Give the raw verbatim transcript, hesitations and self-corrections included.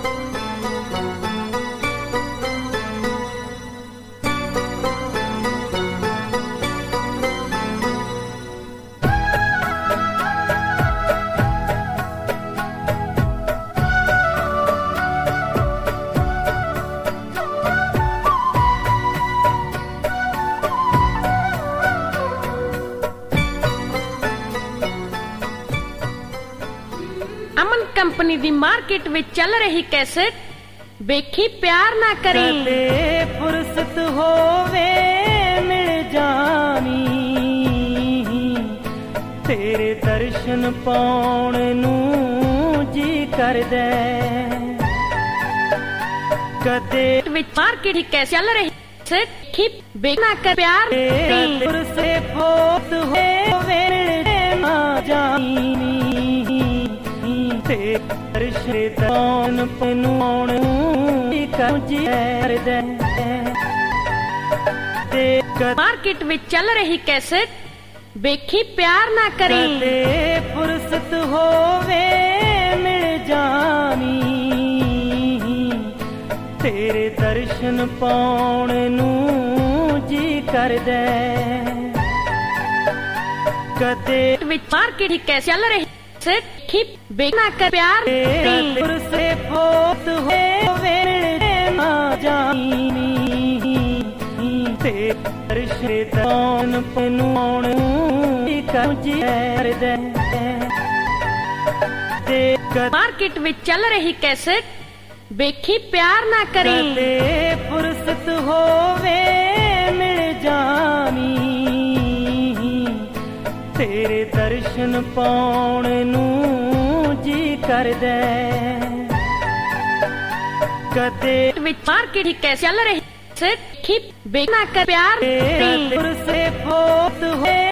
Aman company the market which चल रही cassette वेखी प्यार ना करी। कदे फुर्सत होवे मिल जानी तेरे दर्शन पाउण नू जी कर दे। कदे विच मार्केट ही कैसे चल रही कैसेट वेखी बेना कर प्यार फुर्सत होवे मिल जानी दर्शन पनौण मार्केट विच चल रही कैसेट वेखी प्यार ना करी। फुर्सत होवे मिल जानी तेरे दर्शन पाउण नू जी कर दे। कदे विच मार्केट ही कैसे चल रही कैसेट बेना कर प्यार से फोत होवे ना जानी दर्शन पनौण कर दे। मार्केट विच चल रही कैसेट वेखी प्यार ना करी। फुर्सत होवे मिल जानी तेरे दर्शन पाउण नू जी कर दे। कदे विच मार्केट ही कैसे चल रही कैसेट बेना कर प्यार से फोत हो